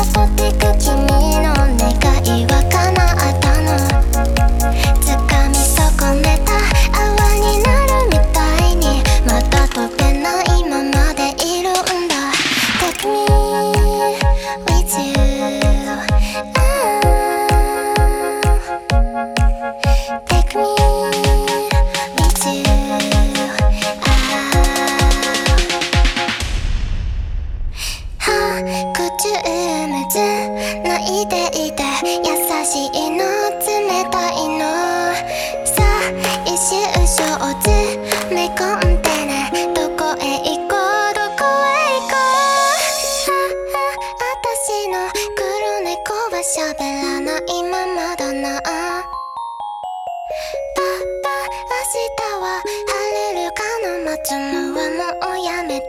たどってく君の願いは叶ったの。掴み損ねた泡になるみたいに、まだ飛べないままでいるんだ。 Take me with you、Take me with you、口うむず泣いていて優しいの冷たいのさあ一周生ずめ込んでね、どこへ行こうどこへ行こう、私の黒猫は喋らないままだな。パパ明日は晴れるかな、待つのはもうやめて。